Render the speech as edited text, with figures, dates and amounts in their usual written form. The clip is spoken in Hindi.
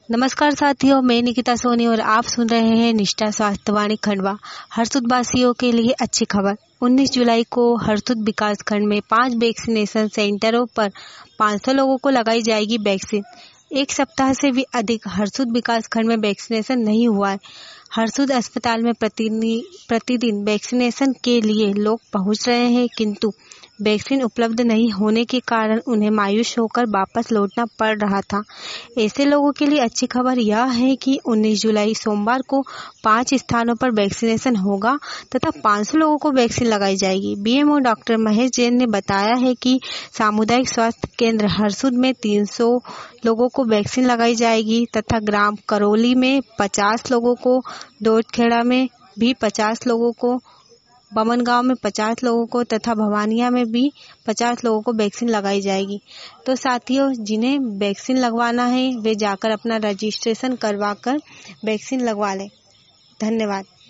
नमस्कार साथियों, मैं निकिता सोनी और आप सुन रहे हैं निष्ठा स्वास्थ्यवाणी खंडवा। हरसुद वासियों के लिए अच्छी खबर। 19 जुलाई को हरसुद विकास खंड में 5 वैक्सीनेशन सेंटरों पर 500 लोगों को लगाई जाएगी वैक्सीन। एक सप्ताह से भी अधिक हरसुद विकास खंड में वैक्सीनेशन नहीं हुआ है। हरसुद अस्पताल में प्रतिदिन वैक्सीनेशन के लिए लोग पहुंच रहे हैं, किंतु वैक्सीन उपलब्ध नहीं होने के कारण उन्हें मायूस होकर वापस लौटना पड़ रहा था। ऐसे लोगों के लिए अच्छी खबर यह है कि 19 जुलाई सोमवार को 5 स्थानों पर वैक्सीनेशन होगा तथा 500 लोगों को वैक्सीन लगाई जाएगी। बीएमओ डॉक्टर महेश जैन ने बताया है कि सामुदायिक स्वास्थ्य केंद्र हरसुद में 300 लोगों को वैक्सीन लगाई जाएगी तथा ग्राम करौली में 50 लोगों को, दौड़खेड़ा में भी 50 लोगों को, बमनगांव में 50 लोगों को तथा भवानिया में भी 50 लोगों को वैक्सीन लगाई जाएगी। तो साथियों, जिन्हें वैक्सीन लगवाना है वे जाकर अपना रजिस्ट्रेशन करवाकर वैक्सीन लगवा लें। धन्यवाद।